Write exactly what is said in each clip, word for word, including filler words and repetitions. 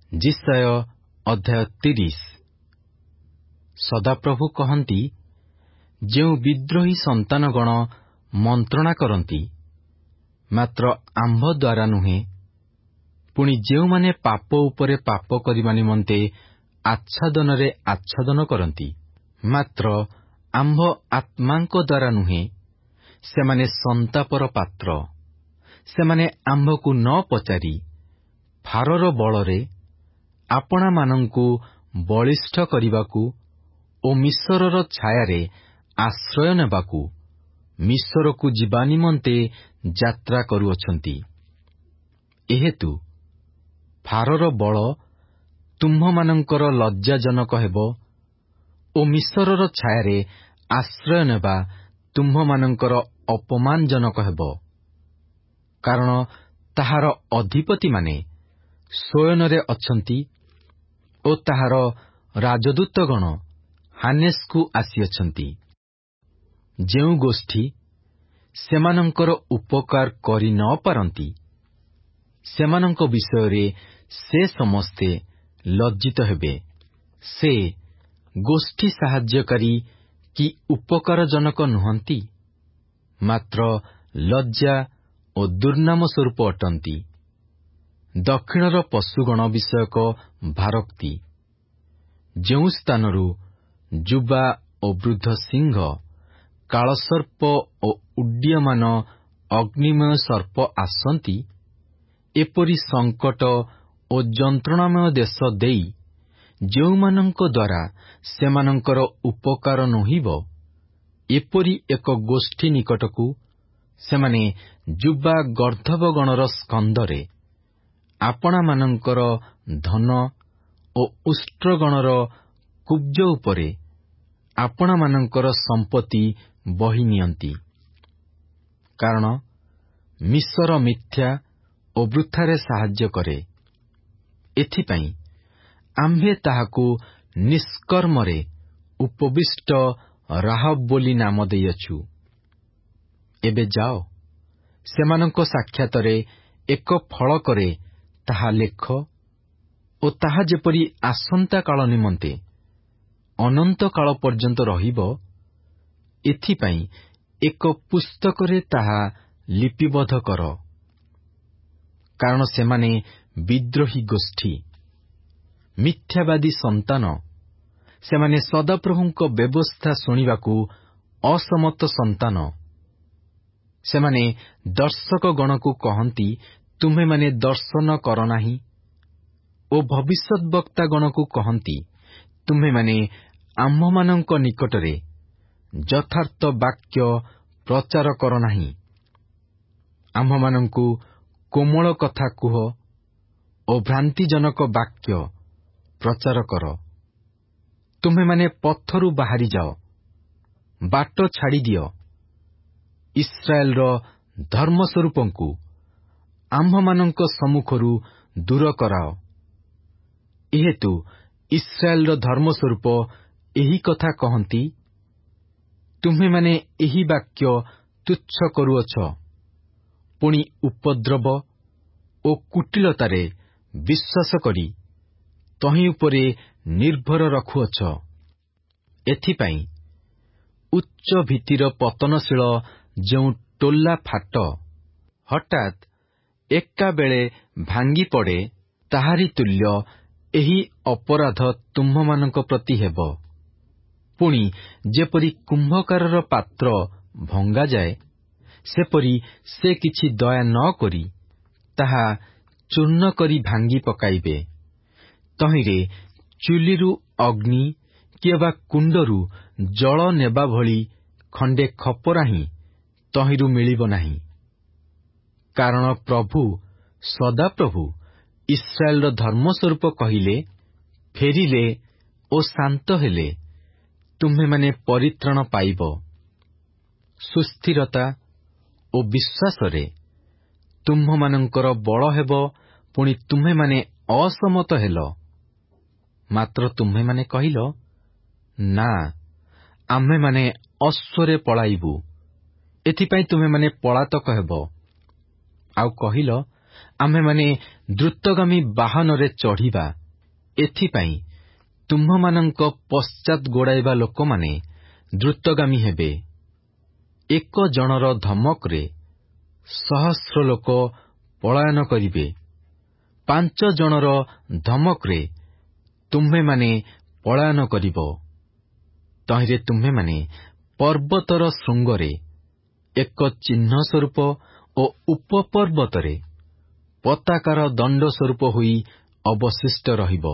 ଯିଶାୟ ଅଧ୍ୟାୟ ତିରିଶ। ସଦାପ୍ରଭୁ କହନ୍ତି, ଯେଉଁ ବିଦ୍ରୋହୀ ସନ୍ତାନଗଣ ମନ୍ତ୍ରଣା କରନ୍ତି, ମାତ୍ର ଆମ୍ଭ ଦ୍ୱାରା ନୁହେଁ, ପୁଣି ଯେଉଁମାନେ ପାପ ଉପରେ ପାପ କରିବା ନିମନ୍ତେ ଆଚ୍ଛାଦନରେ ଆଚ୍ଛାଦନ କରନ୍ତି, ମାତ୍ର ଆମ୍ଭ ଆତ୍ମାଙ୍କ ଦ୍ୱାରା ନୁହେଁ, ସେମାନେ ସନ୍ତାପର ପାତ୍ର। ସେମାନେ ଆମ୍ଭକୁ ନ ପଚାରି ଫାରୋର ବଳରେ ଆପଣାମାନଙ୍କୁ ବଳିଷ୍ଠ କରିବାକୁ ଓ ମିଶରର ଛାୟାରେ ଆଶ୍ରୟ ନେବାକୁ ମିଶରକୁ ଯିବା ନିମନ୍ତେ ଯାତ୍ରା କରୁଅଛନ୍ତି। ଏହେତୁ ଫାରୋର ବଳ ତୁମ୍ଭମାନଙ୍କର ଲଜ୍ଜାଜନକ ହେବ ଓ ମିଶରର ଛାୟାରେ ଆଶ୍ରୟ ନେବା ତୁମ୍ଭମାନଙ୍କର ଅପମାନଜନକ ହେବ। କାରଣ ତାହାର ଅଧିପତିମାନେ ସୋୟନରେ ଅଛନ୍ତି ଓ ତାହାର ରାଜଦୂତଗଣ ହାନେସ୍କୁ ଆସିଅଛନ୍ତି। ଯେଉଁ ଗୋଷ୍ଠୀ ସେମାନଙ୍କର ଉପକାର କରି ନ ପାରନ୍ତି, ସେମାନଙ୍କ ବିଷୟରେ ସେ ସମସ୍ତେ ଲଜ୍ଜିତ ହେବେ। ସେ ଗୋଷ୍ଠୀ ସାହାଯ୍ୟକାରୀ କି ଉପକାରଜନକ ନୁହନ୍ତି, ମାତ୍ର ଲଜ୍ଜା ଓ ଦୁର୍ନାମ ସ୍ୱରୂପ ଅଟନ୍ତି। ଦକ୍ଷିଣର ପଶୁଗଣ ବିଷୟକ ଭାରୋକ୍ତି। ଯେଉଁ ସ୍ଥାନରୁ ଯୁବା ଓ ବୃଦ୍ଧ ସିଂହ, କାଳସର୍ପ ଓ ଉଡ୍ଡୀୟମାନ ଅଗ୍ନିମୟ ସର୍ପ ଆସନ୍ତି, ଏପରି ସଙ୍କଟ ଓ ଯନ୍ତ୍ରଣାମୟ ଦେଶ ଦେଇ ଯେଉଁମାନଙ୍କ ଦ୍ୱାରା ସେମାନଙ୍କର ଉପକାର ନୋହିବ, ଏପରି ଏକ ଗୋଷ୍ଠୀ ନିକଟକୁ ସେମାନେ ଯୁବା ଗର୍ଦ୍ଧବଗଣର ସ୍କନ୍ଧରେ ଆପଣାମାନଙ୍କର ଧନ ଓ ଉଷ୍ଟ୍ରଗଣର କୁବ୍ଜ ଉପରେ ଆପଣାମାନଙ୍କର ସମ୍ପତ୍ତି ବହି ନିଅନ୍ତି। କାରଣ ମିଶର ମିଥ୍ୟା ଓ ବୃଥାରେ ସାହାଯ୍ୟ କରେ। ଏଥିପାଇଁ ଆମ୍ଭେ ତାହାକୁ ନିଷ୍କର୍ମରେ ଉପବିଷ୍ଟ ରାହବ ବୋଲି ନାମ ଦେଇଅଛୁ। ଏବେ ଯାଅ, ସେମାନଙ୍କ ସାକ୍ଷାତରେ ଏକ ଫଳକରେ ତାହା ଲେଖ ଓ ତାହା ଯେପରି ଆସନ୍ତା କାଳ ନିମନ୍ତେ ଅନନ୍ତ କାଳ ପର୍ଯ୍ୟନ୍ତ ରହିବ, ଏଥିପାଇଁ ଏକ ପୁସ୍ତକରେ ତାହା ଲିପିବଦ୍ଧ କର। କାରଣ ସେମାନେ ବିଦ୍ରୋହୀ ଗୋଷ୍ଠୀ, ମିଥ୍ୟାବାଦୀ ସନ୍ତାନ। ସେମାନେ ସଦାପ୍ରଭୁଙ୍କ ବ୍ୟବସ୍ଥା ଶୁଣିବାକୁ ଅସମତ ସନ୍ତାନ। ସେମାନେ ଦର୍ଶକଗଣକୁ କହନ୍ତି, ତୁମ୍ଭେମାନେ ଦର୍ଶନ କର ନାହିଁ, ଓ ଭବିଷ୍ୟଦ୍ବକ୍ତାଗଣକୁ କହନ୍ତି, ତୁମ୍ଭେମାନେ ଆମ୍ଭମାନଙ୍କ ନିକଟରେ ଯଥାର୍ଥ ବାକ୍ୟ ପ୍ରଚାର କର ନାହିଁ। ଆମ୍ଭମାନଙ୍କୁ କୋମଳ କଥା କୁହ ଓ ଭ୍ରାନ୍ତିଜନକ ବାକ୍ୟ ପ୍ରଚାର କର। ତୁମ୍ଭେମାନେ ପଥରୁ ବାହାରିଯାଅ, ବାଟ ଛାଡ଼ିଦିଅ। ଇସ୍ରାଏଲର ଧର୍ମସ୍ୱରୂପଙ୍କୁ ଆମ୍ଭମାନଙ୍କ ସମ୍ମୁଖରୁ ଦୂର କରାଅ। ଏହେତୁ ଇସ୍ରାଏଲର ଧର୍ମସ୍ୱରୂପ ଏହି କଥା କହନ୍ତି, ତୁମ୍ଭେମାନେ ଏହି ବାକ୍ୟ ତୁଚ୍ଛ କରୁଅଛ, ପୁଣି ଉପଦ୍ରବ ଓ କୁଟିଳତାରେ ବିଶ୍ୱାସ କରି ତହିଁ ଉପରେ ନିର୍ଭର ରଖୁଅଛ। ଏଥିପାଇଁ ଉଚ୍ଚ ଭିତ୍ତିର ପତନଶୀଳ ଯେଉଁ ଟୋଲା ଫାଟ ହଠାତ୍ ଏକାବେଳେ ଭାଙ୍ଗି ପଡ଼େ, ତାହାରି ତୁଲ୍ୟ ଏହି ଅପରାଧ ତୁମ୍ଭମାନଙ୍କ ପ୍ରତି ହେବ। ପୁଣି ଯେପରି କୁମ୍ଭକାରର ପାତ୍ର ଭଙ୍ଗାଯାଏ, ସେପରି ସେ କିଛି ଦୟା ନ କରି ତାହା ଚୂର୍ଣ୍ଣ କରି ଭାଙ୍ଗି ପକାଇବେ। ତହିଁରେ ଚୁଲିରୁ ଅଗ୍ନି କିମ୍ବା କୁଣ୍ଡରୁ ଜଳ ନେବା ଭଳି ଖଣ୍ଡେ ଖପରା ହିଁ ତହିଁରୁ ମିଳିବ ନାହିଁ। କାରଣ ପ୍ରଭୁ ସଦାପ୍ରଭୁ ଇସ୍ରାଏଲର ଧର୍ମସ୍ୱରୂପ କହିଲେ, ଫେରିଲେ ଓ ଶାନ୍ତ ହେଲେ ତୁମ୍ଭେମାନେ ପରିତ୍ରାଣ ପାଇବ। ସୁସ୍ଥିରତା ଓ ବିଶ୍ୱାସରେ ତୁମ୍ଭମାନଙ୍କର ବଳ ହେବ। ପୁଣି ତୁମ୍ଭେମାନେ ଅସମତ ହେଲ, ମାତ୍ର ତୁମ୍ଭେମାନେ କହିଲ, ନା, ଆମ୍ଭେମାନେ ଅଶ୍ୱରେ ପଳାଇବୁ। ଏଥିପାଇଁ ତୁମ୍ଭେମାନେ ପଳାତକ ହେବ। ଆଉ କହିଲ, ଆମ୍ଭେମାନେ ଦ୍ରୁତଗାମୀ ବାହନରେ ଚଢ଼ିବା, ଏଥିପାଇଁ ତୁମ୍ଭମାନଙ୍କ ପଶ୍ଚାତ୍ ଗୋଡ଼ାଇବା ଲୋକମାନେ ଦ୍ରୁତଗାମୀ ହେବେ। ଏକ ଜଣର ଧମକରେ ସହସ୍ର ଲୋକ ପଳାୟନ କରିବେ। ପାଞ୍ଚ ଜଣର ଧମକରେ ତୁମ୍ଭେମାନେ ପଳାୟନ କରିବ। ତହିଁରେ ତୁମ୍ଭେମାନେ ପର୍ବତର ଶୃଙ୍ଗରେ ଏକ ଚିହ୍ନ ସ୍ୱରୂପ ଓ ଉପପର୍ବତରେ ପତାକାର ଦଣ୍ଡ ସ୍ୱରୂପ ହୋଇ ଅବଶିଷ୍ଟ ରହିବ।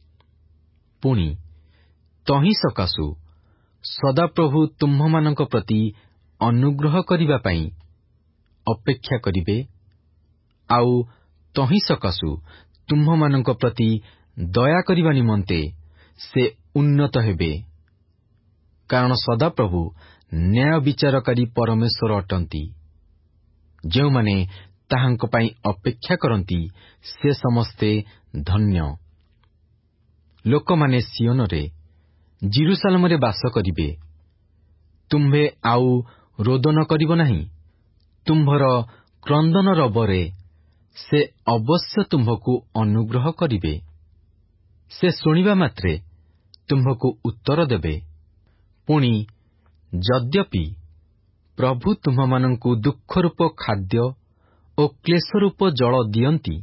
ପୁଣି ତହିଁ ସକାଶୁ ସଦାପ୍ରଭୁ ତୁମ୍ଭମାନଙ୍କ ପ୍ରତି ଅନୁଗ୍ରହ କରିବା ପାଇଁ ଅପେକ୍ଷା କରିବେ, ଆଉ ତହିଁ ସକାଶୁ ତୁମ୍ଭମାନଙ୍କ ପ୍ରତି ଦୟା କରିବା ନିମନ୍ତେ ସେ ଉନ୍ନତ ହେବେ। କାରଣ ସଦାପ୍ରଭୁ ନ୍ୟାୟ ବିଚାରକାରୀ ପରମେଶ୍ୱର ଅଟନ୍ତି। ଯେଉଁମାନେ ତାହାଙ୍କ ପାଇଁ ଅପେକ୍ଷା କରନ୍ତି ସେ ସମସ୍ତେ ଧନ୍ୟ। ଲୋକମାନେ ସିଓନରେ, ଜିରୁସାଲେମରେ ବାସ କରିବେ। ତୁମ୍ଭେ ଆଉ ରୋଦନ କରିବ ନାହିଁ। ତୁମ୍ଭର କ୍ରନ୍ଦନ ରବରେ ସେ ଅବଶ୍ୟ ତୁମ୍ଭକୁ ଅନୁଗ୍ରହ କରିବେ। ସେ ଶୁଣିବା ମାତ୍ରେ ତୁମ୍ଭକୁ ଉତ୍ତର ଦେବେ। ପୁଣି ଯଦ୍ୟପି ପ୍ରଭୁ ତୁମ୍ଭମାନଙ୍କୁ ଦୁଃଖରୂପ ଖାଦ୍ୟ ଓ କ୍ଲେଶରୂପ ଜଳ ଦିଅନ୍ତି,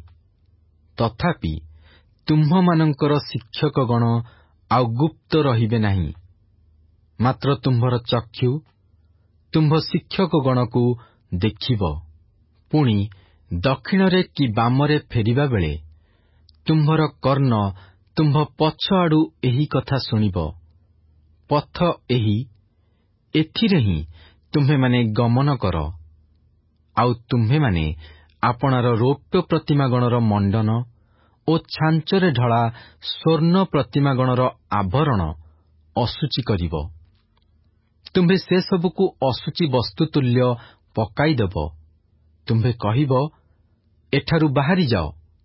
ତଥାପି ତୁମ୍ଭମାନଙ୍କର ଶିକ୍ଷକଗଣ ଆଉ ଗୁପ୍ତ ରହିବେ ନାହିଁ। ମାତ୍ର ତୁମ୍ଭର ଚକ୍ଷୁ ତୁମ୍ଭ ଶିକ୍ଷକଗଣକୁ ଦେଖିବ। ପୁଣି ଦକ୍ଷିଣରେ କି ବାମରେ ଫେରିବା ବେଳେ ତୁମ୍ଭର କର୍ଣ୍ଣ ତୁମ୍ଭ ପଛ ଆଡ଼ୁ ଏହି କଥା ଶୁଣିବ। ପଥ ଏହି, ଏଥିରେ ହିଁ ତୁମ୍ଭେମାନେ ଗମନ କର। ଆଉ ତୁମ୍ଭେମାନେ ଆପଣାର ରୌପ୍ୟ ପ୍ରତିମାଗଣର ମଣ୍ଡନ ଓ ଛାଞ୍ଚରେ ଢଳା ସ୍ୱର୍ଣ୍ଣ ପ୍ରତିମାଗଣର ଆଭରଣ ଅଶୁଚି କରିବ। ତୁମ୍ଭେ ସେସବୁକୁ ଅଶୁଚି ବସ୍ତୁ ତୁଲ୍ୟ ପକାଇଦେବ। ତୁମ୍ଭେ କହିବ, ଏଠାରୁ ବାହାରି ଯାଅ।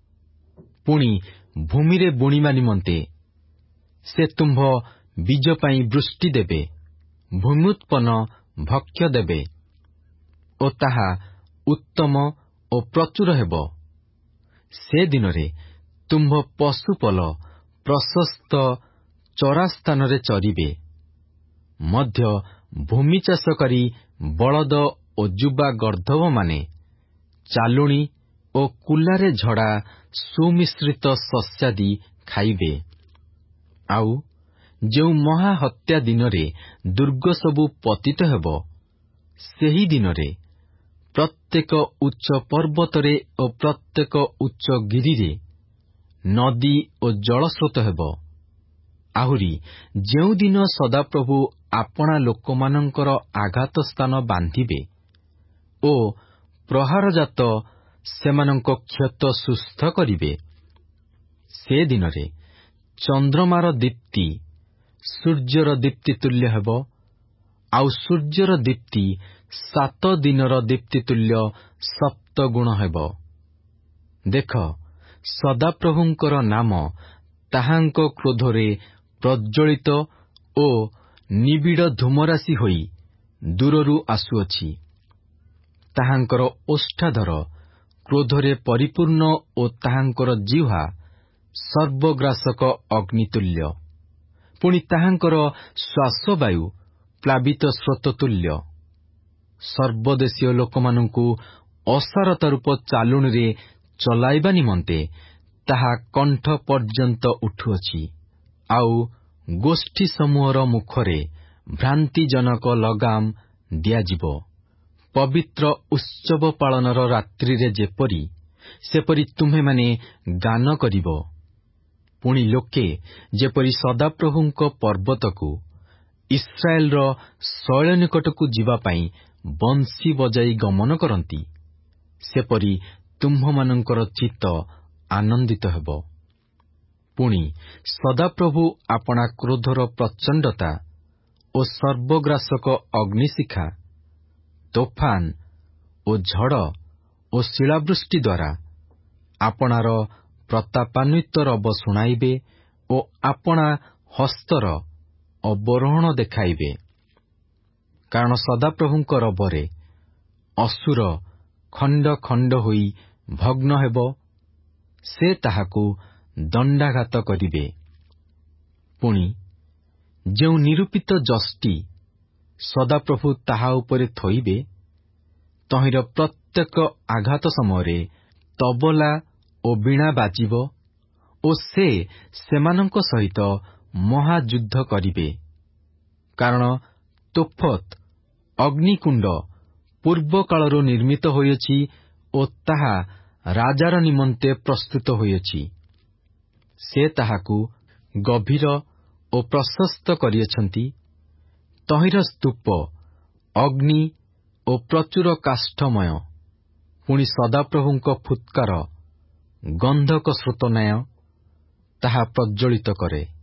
ପୁଣି ଭୂମିରେ ବୁଣିବା ନିମନ୍ତେ ସେ ତୁମ୍ଭ ବୀଜ ପାଇଁ ବୃଷ୍ଟି ଦେବେ, ଭୂମ୍ୟୁତ୍ପନ୍ନ ଭକ୍ଷ୍ୟ ଦେବେ, ଓ ତାହା ଉତ୍ତମ ଓ ପ୍ରଚୁର ହେବ। ସେ ଦିନରେ ତୁମ୍ଭ ପଶୁପଲ ପ୍ରଶସ୍ତ ଚରାସ୍ଥାନରେ ଚରିବେ। ମଧ୍ୟ ଭୂମି ଚାଷ କରି ବଳଦ ଓ ଯୁବା ଗର୍ଦ୍ଧବମାନେ ଚାଲୁଣି ଓ କୁଲାରେ ଝଡ଼ା ସୁମିଶ୍ରିତ ଶସ୍ୟାଦି ଖାଇବେ। ଆଉ ଯେଉଁ ମହାହତ୍ୟା ଦିନରେ ଦୁର୍ଗ ସବୁ ପତିତ ହେବ, ସେହି ଦିନରେ ପ୍ରତ୍ୟେକ ଉଚ୍ଚ ପର୍ବତରେ ଓ ପ୍ରତ୍ୟେକ ଉଚ୍ଚ ଗିରିରେ ନଦୀ ଓ ଜଳସ୍ରୋତ ହେବ। ଆହୁରି ଯେଉଁଦିନ ସଦାପ୍ରଭୁ ଆପଣା ଲୋକମାନଙ୍କର ଆଘାତ ସ୍ଥାନ ବାନ୍ଧିବେ ଓ ପ୍ରହାରଜାତ ସେମାନଙ୍କ କ୍ଷତ ସୁସ୍ଥ କରିବେ, ସେ ଦିନରେ ଚନ୍ଦ୍ରମାର ଦୀପ୍ତି ସୂର୍ଯ୍ୟର ଦୀପ୍ତି ତୁଲ୍ୟ ହେବ, ଆଉ ସୂର୍ଯ୍ୟର ଦୀପ୍ତି ସାତ ଦିନର ଦୀପ୍ତି ତୁଲ୍ୟ ସପ୍ତଗୁଣ ହେବ। ଦେଖ, ସଦାପ୍ରଭୁଙ୍କର ନାମ ତାହାଙ୍କ କ୍ରୋଧରେ ପ୍ରଜ୍ୱଳିତ ଓ ନିବିଡ଼ ଧୂମରାଶି ହୋଇ ଦୂରରୁ ଆସୁଅଛି। ତାହାଙ୍କର ଓଷ୍ଠାଧର କ୍ରୋଧରେ ପରିପୂର୍ଣ୍ଣ ଓ ତାହାଙ୍କର ଜିହ୍ୱା ସର୍ବଗ୍ରାସକ ଅଗ୍ନିତୁଲ୍ୟ। ପୁଣି ତାହାଙ୍କର ଶ୍ୱାସବାୟୁ ପ୍ଲାବିତ ସ୍ରୋତ ତୁଲ୍ୟ। ସର୍ବଦେଶୀୟ ଲୋକମାନଙ୍କୁ ଅସାରତା ରୂପ ଚାଲୁଣିରେ ଚଲାଇବା ନିମନ୍ତେ ତାହା କଣ୍ଠ ପର୍ଯ୍ୟନ୍ତ ଉଠୁଅଛି। ଆଉ ଗୋଷ୍ଠୀ ସମୂହର ମୁଖରେ ଭ୍ରାନ୍ତିଜନକ ଲଗାମ ଦିଆଯିବ। ପବିତ୍ର ଉତ୍ସବ ପାଳନର ରାତ୍ରିରେ ଯେପରି, ସେପରି ତୁମ୍ଭେମାନେ ଗାନ କରିବ। ପୁଣି ଲୋକେ ଯେପରି ସଦାପ୍ରଭୁଙ୍କ ପର୍ବତକୁ, ଇସ୍ରାଏଲର ଶୈଳ ନିକଟକୁ ଯିବା ପାଇଁ ବଂଶୀ ବଜାଇ ଗମନ କରନ୍ତି, ସେପରି ତୁମ୍ଭମାନଙ୍କର ଚିତ୍ତ ଆନନ୍ଦିତ ହେବ। ପୁଣି ସଦାପ୍ରଭୁ ଆପଣା କ୍ରୋଧର ପ୍ରଚଣ୍ଡତା ଓ ସର୍ବଗ୍ରାସକ ଅଗ୍ନିଶିଖା, ତୋଫାନ ଓ ଝଡ଼ ଓ ଶିଳାବୃଷ୍ଟି ଦ୍ୱାରା ଆପଣାର ପ୍ରତାପାନ୍ୱିତ ରବ ଶୁଣାଇବେ ଓ ଆପଣା ହସ୍ତର ଅବରୋହଣ ଦେଖାଇବେ। କାରଣ ସଦାପ୍ରଭୁଙ୍କ ରବରେ ଅସୁର ଖଣ୍ଡ ଖଣ୍ଡ ହୋଇ ଭଗ୍ନ ହେବ, ସେ ତାହାକୁ ଦଣ୍ଡାଘାତ କରିବେ। ପୁଣି ଯେଉଁ ନିରୂପିତ ଯଷ୍ଟି ସଦାପ୍ରଭୁ ତାହା ଉପରେ ଥୋଇବେ, ତହିଁର ପ୍ରତ୍ୟେକ ଆଘାତ ସମୟରେ ତବଲା ଓ ବୀଣା ବାଜିବ ଓ ସେ ସେମାନଙ୍କ ସହିତ ମହାଯୁଦ୍ଧ କରିବେ। କାରଣ ତୋଫତ ଅଗ୍ନିକୁଣ୍ଡ ପୂର୍ବକାଳରୁ ନିର୍ମିତ ହୋଇଅଛି ଓ ତାହା ରାଜାର ନିମନ୍ତେ ପ୍ରସ୍ତୁତ ହୋଇଅଛି। ସେ ତାହାକୁ ଗଭୀର ଓ ପ୍ରଶସ୍ତ କରିଅଛନ୍ତି। ତହିଁର ସ୍ତୂପ ଅଗ୍ନି ଓ ପ୍ରଚୁର କାଷ୍ଠମୟ। ପୁଣି ସଦାପ୍ରଭୁଙ୍କ ଫୁତ୍କାର ଗନ୍ଧକ ସ୍ରୋତ ନ୍ୟାୟ ତାହା ପ୍ରଜ୍ୱଳିତ କରେ।